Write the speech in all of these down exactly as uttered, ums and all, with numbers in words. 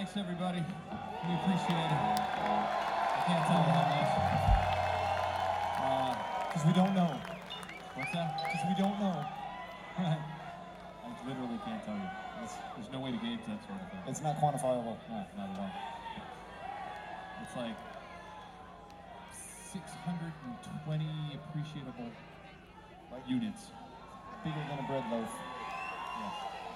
Thanks, everybody. We appreciate it. I can't tell you how much. Because uh, we don't know. What's that? Because we don't know. I literally can't tell you. It's, there's no way to gauge that sort of thing. It's not quantifiable. No, not at all. It's like six hundred twenty appreciable Like units. bigger than a bread loaf. Yes.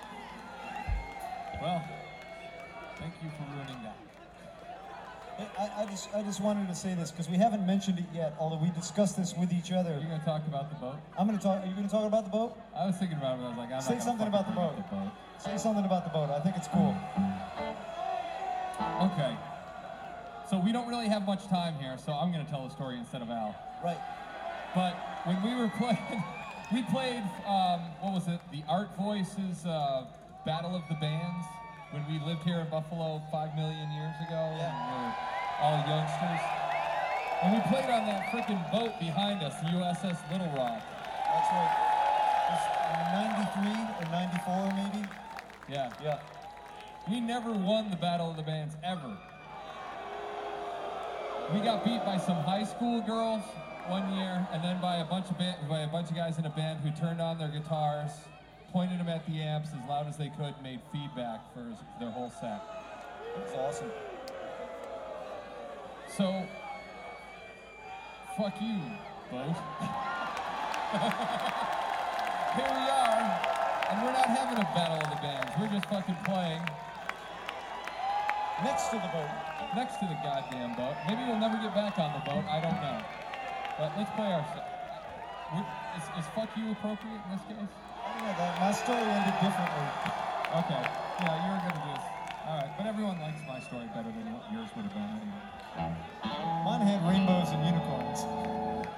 Well, thank you for ruining that. I, I just I just wanted to say this because we haven't mentioned it yet, although we discussed this with each other. You're going to talk about the boat? I'm going to talk. Are you going to talk about the boat? I was thinking about it, but I was like, I'm Say not something about the boat. the boat. Say something about the boat. I think it's cool. Okay. So we don't really have much time here, so I'm going to tell the story instead of Al. Right. But when we were playing, we played, um, what was it, the Art Voices uh, Battle of the Bands, when we lived here in Buffalo five million years ago, Yeah. and we were all youngsters. And we played on that freaking boat behind us, the U S S Little Rock. That's right. It's ninety-three or ninety-four, maybe. Yeah. Yeah. We never won the Battle of the Bands, ever. We got beat by some high school girls one year, and then by a bunch of band, by a bunch of guys in a band who turned on their guitars, pointed them at the amps as loud as they could, made feedback for their whole set. It's awesome. So, fuck you, boat. Here we are, and we're not having a battle of the bands. We're just fucking playing Next to the boat. next to the goddamn boat. Maybe we'll never get back on the boat. I don't know. But let's play our set. Is, is fuck you appropriate in this case? I don't know, that, my story ended differently. Okay. Yeah, you're gonna do this. All right. But everyone likes my story better than what yours would have been anyway.